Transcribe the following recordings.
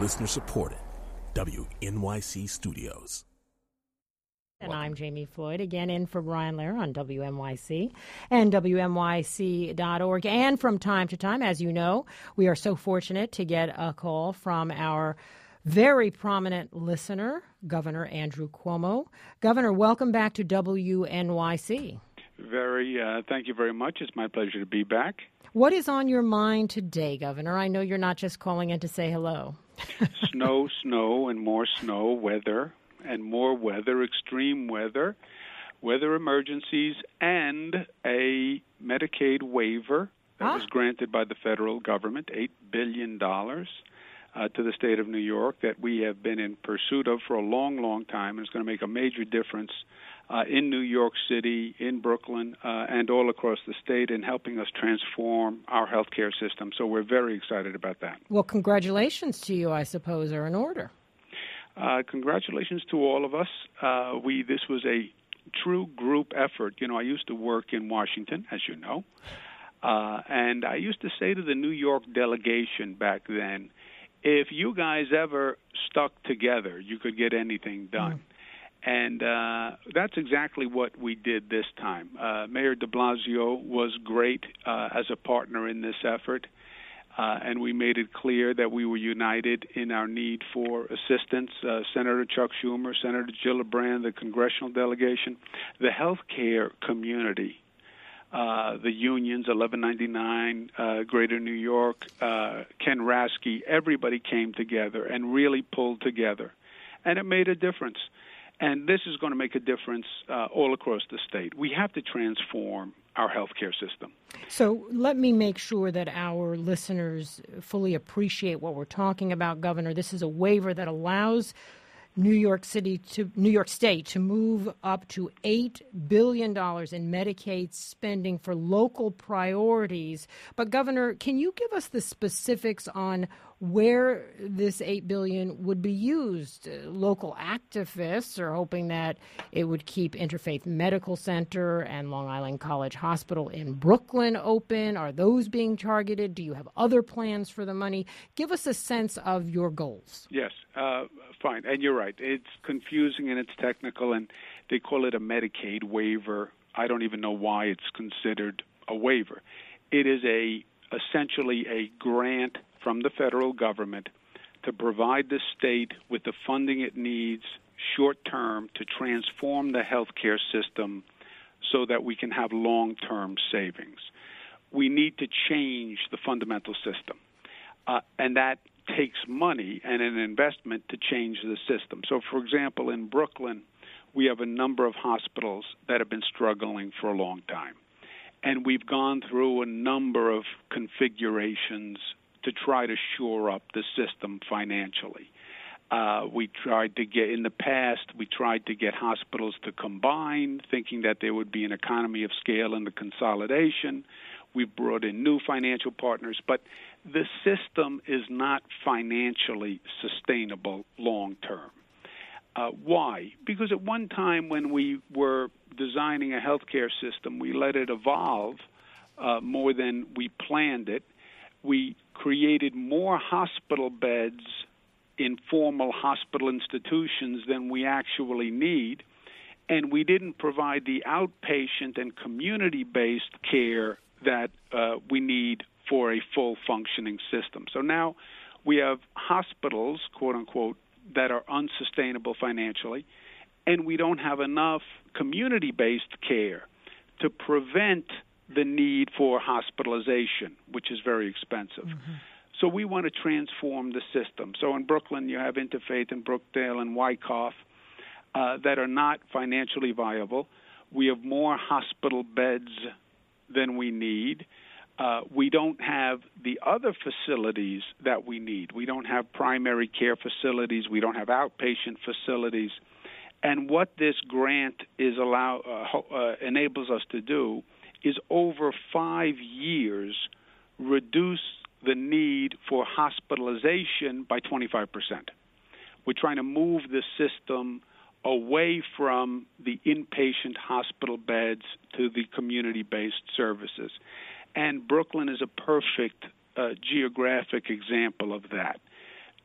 Listener supported. WNYC Studios. And I'm Jamie Floyd, again in for Brian Lehrer on WNYC and WNYC.org. And from time to time, as you know, we are so fortunate to get a call from our very prominent listener, Governor Andrew Cuomo. Governor, welcome back to WNYC. Thank you very much. It's my pleasure to be back. What is on your mind today, Governor? I know you're not just calling in to say hello. Snow, and more snow, weather, and more weather, extreme weather, weather emergencies, and a Medicaid waiver that was granted by the federal government, $8 billion to the state of New York that we have been in pursuit of for a long, long time, and it's going to make a major difference in New York City, in Brooklyn, and all across the state in helping us transform our healthcare system. So we're very excited about that. Well, congratulations to you, I suppose, are in order. Congratulations to all of us. This was a true group effort. You know, I used to work in Washington, as you know, and I used to say to the New York delegation back then, if you guys ever stuck together, you could get anything done. And that's exactly what we did this time. Mayor de Blasio was great as a partner in this effort, and we made it clear that we were united in our need for assistance. Senator Chuck Schumer, Senator Gillibrand, the congressional delegation, the healthcare community, the unions, 1199, Greater New York, Ken Rasky, everybody came together and really pulled together, and it made a difference. And this is going to make a difference all across the state. We have to transform our healthcare system. So let me make sure that our listeners fully appreciate what we're talking about, Governor. This is a waiver that allows New York State to move up to $8 billion in Medicaid spending for local priorities. But, Governor, can you give us the specifics on where this $8 billion would be used? Local activists are hoping that it would keep Interfaith Medical Center and Long Island College Hospital in Brooklyn open. Are those being targeted? Do you have other plans for the money? Give us a sense of your goals. Yes, fine. And you're right. It's confusing and it's technical, and they call it a Medicaid waiver. I don't even know why it's considered a waiver. It is essentially a grant from the federal government to provide the state with the funding it needs short-term to transform the healthcare system so that we can have long-term savings. We need to change the fundamental system, and that takes money and an investment to change the system. So, for example, in Brooklyn, we have a number of hospitals that have been struggling for a long time, and we've gone through a number of configurations to try to shore up the system financially. We tried to get hospitals to combine, thinking that there would be an economy of scale in the consolidation. We've brought in new financial partners, but the system is not financially sustainable long term. Why? Because at one time when we were designing a healthcare system, we let it evolve more than we planned it. We created more hospital beds in formal hospital institutions than we actually need, and we didn't provide the outpatient and community-based care that we need for a full functioning system. So now we have hospitals, quote-unquote, that are unsustainable financially, and we don't have enough community-based care to prevent the need for hospitalization, which is very expensive. Mm-hmm. So we want to transform the system. So in Brooklyn, you have Interfaith and Brookdale and Wyckoff that are not financially viable. We have more hospital beds than we need. We don't have the other facilities that we need. We don't have primary care facilities. We don't have outpatient facilities. And what this grant enables us to do is over 5 years reduce the need for hospitalization by 25%. We're trying to move the system away from the inpatient hospital beds to the community-based services. And Brooklyn is a perfect geographic example of that.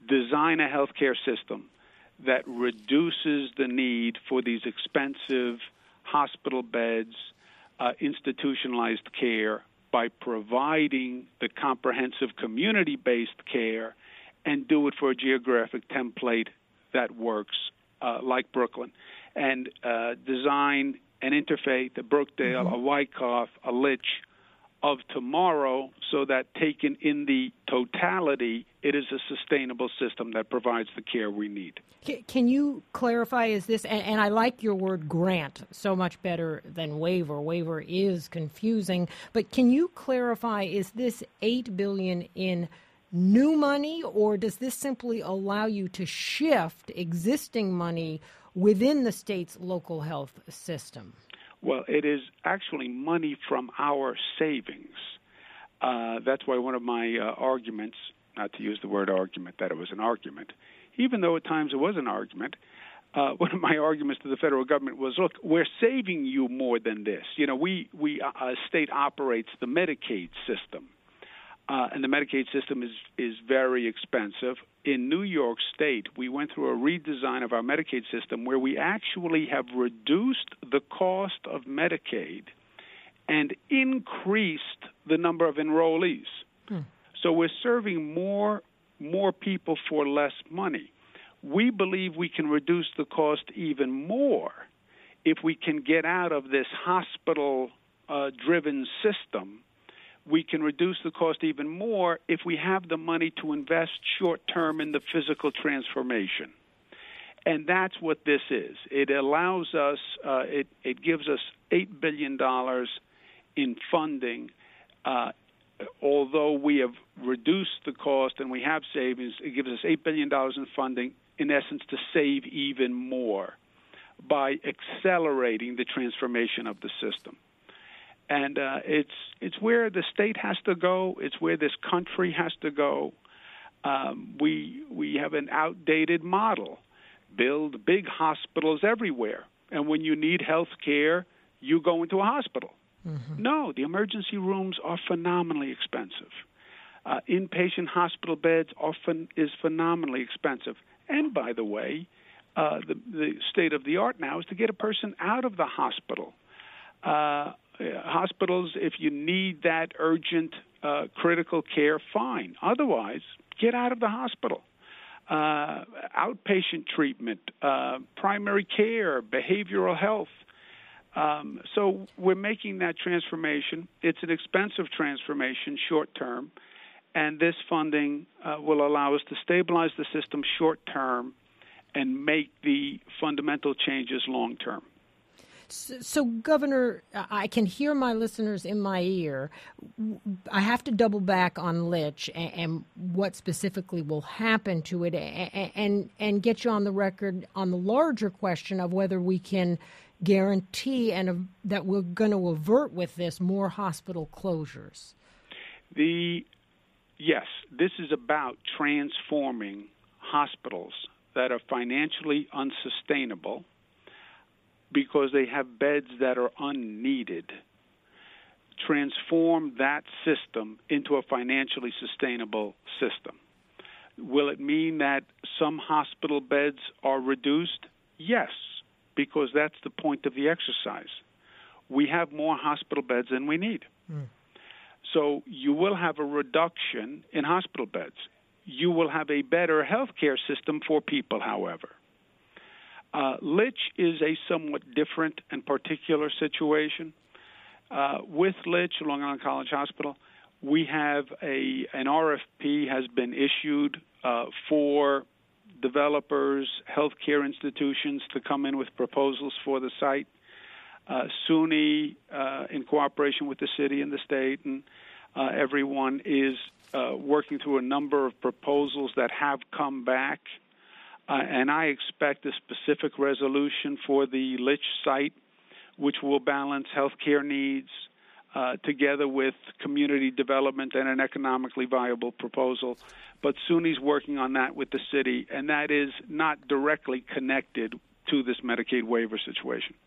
design a healthcare system that reduces the need for these expensive hospital beds, institutionalized care, by providing the comprehensive community-based care, and do it for a geographic template that works, like Brooklyn, and design an Interfaith, a Brookdale, a Wyckoff, a Litch of tomorrow, so that taken in the totality, it is a sustainable system that provides the care we need. Can you clarify, is this, and I like your word grant so much better than waiver. Waiver is confusing, but can you clarify, is this $8 billion in new money, or does this simply allow you to shift existing money within the state's local health system? Well, it is actually money from our savings. That's why one of my arguments, not to use the word argument, that it was an argument, even though at times it was an argument, one of my arguments to the federal government was, look, we're saving you more than this. You know, a state operates the Medicaid system, and the Medicaid system is very expensive. In New York State, we went through a redesign of our Medicaid system where we actually have reduced the cost of Medicaid and increased the number of enrollees. So we're serving more people for less money. We believe we can reduce the cost even more if we can get out of this hospital-driven system. We can reduce the cost even more if we have the money to invest short-term in the physical transformation. And that's what this is. It allows us, it gives us $8 billion in funding. Although we have reduced the cost and we have savings, it gives us $8 billion in funding, in essence, to save even more by accelerating the transformation of the system. And it's where the state has to go. It's where this country has to go. We have an outdated model. Build big hospitals everywhere. And when you need health care, you go into a hospital. No, the emergency rooms are phenomenally expensive. Inpatient hospital beds often is phenomenally expensive. And by the way, the state of the art now is to get a person out of the hospital. Hospitals, if you need that urgent critical care, fine. Otherwise, get out of the hospital. Outpatient treatment, primary care, behavioral health. So we're making that transformation. It's an expensive transformation short term, and this funding will allow us to stabilize the system short term and make the fundamental changes long term. So, Governor, I can hear my listeners in my ear. I have to double back on Litch and what specifically will happen to it, and get you on the record on the larger question of whether we can guarantee that we're going to avert with this more hospital closures. Yes, this is about transforming hospitals that are financially unsustainable because they have beds that are unneeded. Transform that system into a financially sustainable system. Will it mean that some hospital beds are reduced? Yes, because that's the point of the exercise. We have more hospital beds than we need. So you will have a reduction in hospital beds. You will have a better healthcare system for people, however. Litch is a somewhat different and particular situation. With Litch, Long Island College Hospital, we have an RFP has been issued for developers, healthcare institutions to come in with proposals for the site. SUNY, in cooperation with the city and the state, and everyone is working through a number of proposals that have come back. And I expect a specific resolution for the Litch site, which will balance healthcare needs together with community development and an economically viable proposal. But SUNY's working on that with the city, and that is not directly connected to this Medicaid waiver situation.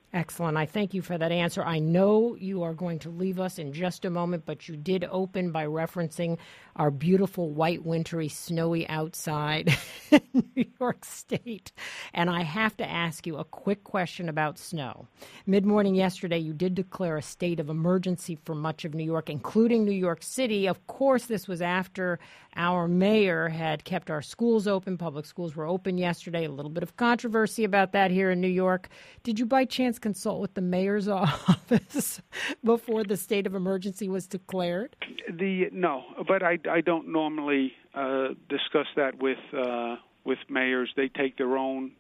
Excellent. I thank you for that answer. I know you are going to leave us in just a moment, but you did open by referencing our beautiful white, wintry, snowy outside in New York State. And I have to ask you a quick question about snow. Mid-morning yesterday, you did declare a state of emergency for much of New York, including New York City. Of course, this was after our mayor had kept our schools open. Public schools were open yesterday. A little bit of controversy about that here in New York. Did you by chance consult with the mayor's office before the state of emergency was declared? No, but I don't normally discuss that with mayors. They take their own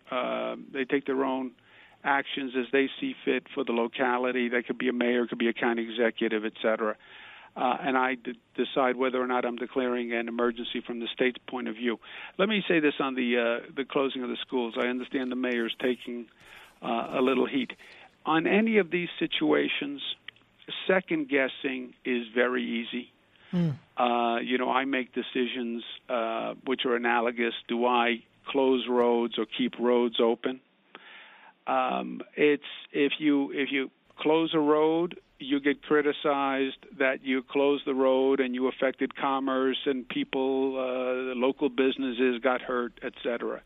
actions as they see fit for the locality. They could be a mayor, could be a county executive, et cetera. And I decide whether or not I'm declaring an emergency from the state's point of view. Let me say this on the closing of the schools. I understand the mayor's taking a little heat. On any of these situations, second-guessing is very easy. I make decisions which are analogous. Do I close roads or keep roads open? It's if you close a road, you get criticized that you closed the road and you affected commerce and people, local businesses got hurt, etc.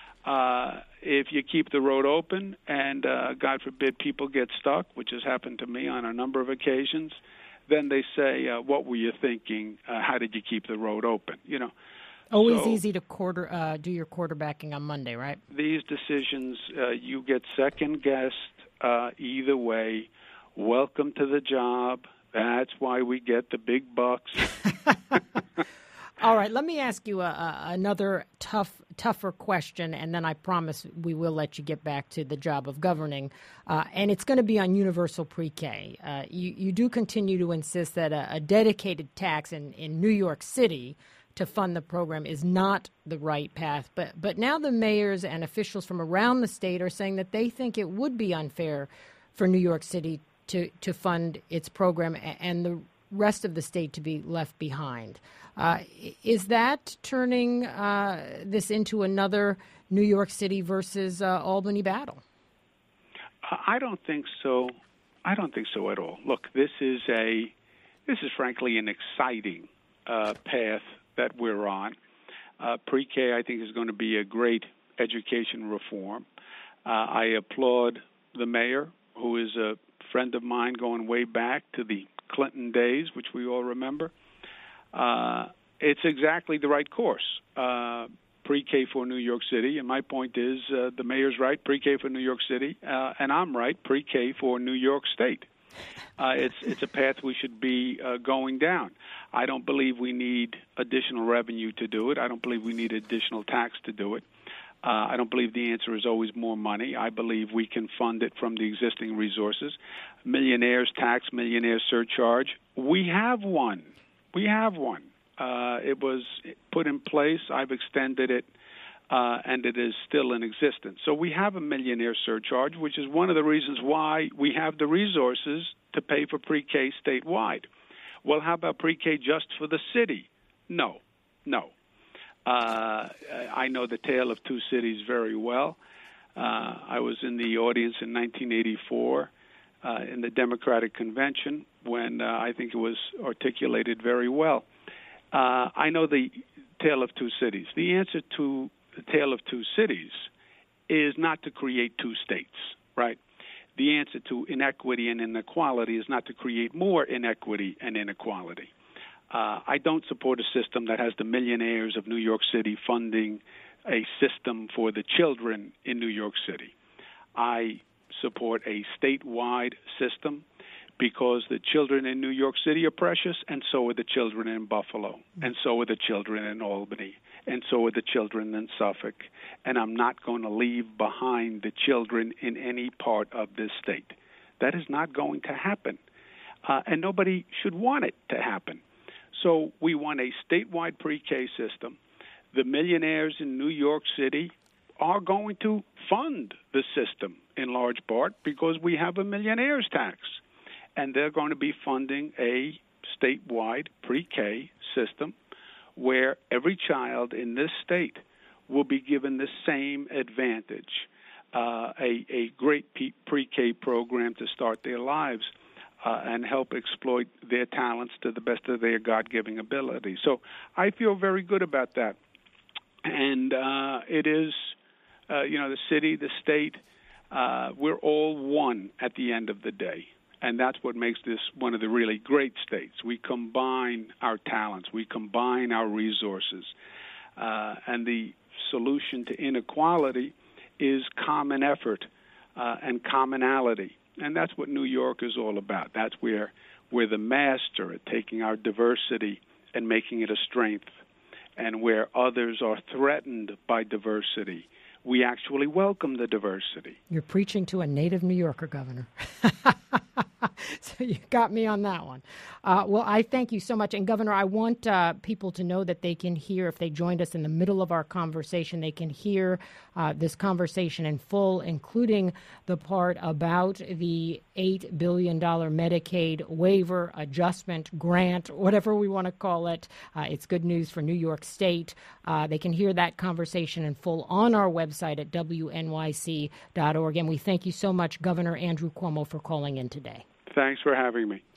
If you keep the road open and, God forbid, people get stuck, which has happened to me on a number of occasions, then they say, what were you thinking? How did you keep the road open? Always easy to do your quarterbacking on Monday, right? These decisions, you get second-guessed either way. Welcome to the job. That's why we get the big bucks. All right, let me ask you another tougher question, and then I promise we will let you get back to the job of governing. And it's going to be on universal pre-K. You do continue to insist that a dedicated tax in New York City to fund the program is not the right path. But now the mayors and officials from around the state are saying that they think it would be unfair for New York City to fund its program and the rest of the state to be left behind. Is that turning this into another New York City versus Albany battle? I don't think so. I don't think so at all. Look, this is frankly an exciting path that we're on. Pre-K, I think, is going to be a great education reform. I applaud the mayor, who is a friend of mine going way back to the Clinton days, which we all remember. It's exactly the right course. Pre-K for New York City, and my point is the mayor's right, pre-K for New York City, and I'm right, pre-K for New York State. It's a path we should be going down. I don't believe we need additional revenue to do it. I don't believe we need additional tax to do it. I don't believe the answer is always more money. I believe we can fund it from the existing resources. Millionaire's tax, millionaire surcharge. We have one. It was put in place. I've extended it, and it is still in existence. So we have a millionaire surcharge, which is one of the reasons why we have the resources to pay for pre-K statewide. Well, how about pre-K just for the city? No. I know the Tale of Two Cities very well. I was in the audience in 1984 in the Democratic Convention when I think it was articulated very well. I know the Tale of Two Cities. The answer to the Tale of Two Cities is not to create two states, right? The answer to inequity and inequality is not to create more inequity and inequality. I don't support a system that has the millionaires of New York City funding a system for the children in New York City. I support a statewide system because the children in New York City are precious, and so are the children in Buffalo, and so are the children in Albany, and so are the children in Suffolk. And I'm not going to leave behind the children in any part of this state. That is not going to happen, and nobody should want it to happen. So we want a statewide pre-K system. The millionaires in New York City are going to fund the system in large part because we have a millionaire's tax. And they're going to be funding a statewide pre-K system where every child in this state will be given the same advantage. a great pre-K program to start their lives and help exploit their talents to the best of their God-given ability. So I feel very good about that. And it is, the city, the state, we're all one at the end of the day. And that's what makes this one of the really great states. We combine our talents. We combine our resources. And the solution to inequality is common effort and commonality. And that's what New York is all about. That's where we're the master at taking our diversity and making it a strength. And where others are threatened by diversity, we actually welcome the diversity. You're preaching to a native New Yorker, Governor. So you got me on that one. Well, I thank you so much. And, Governor, I want people to know that they can hear, if they joined us in the middle of our conversation, they can hear this conversation in full, including the part about the $8 billion Medicaid waiver, adjustment, grant, whatever we want to call it. It's good news for New York State. They can hear that conversation in full on our website at wnyc.org. And we thank you so much, Governor Andrew Cuomo, for calling in today. Thanks for having me.